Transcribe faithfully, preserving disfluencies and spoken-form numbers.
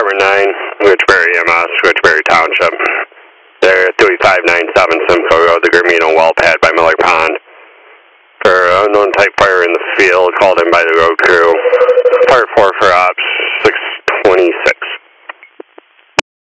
Department nine, Richbury E M S, Richbury Township. They're three five nine seven Simcoe Road, the Gramino well pad by Miller Pond. For unknown type fire in the field, called in by the road crew. Part four for ops, six twenty-six.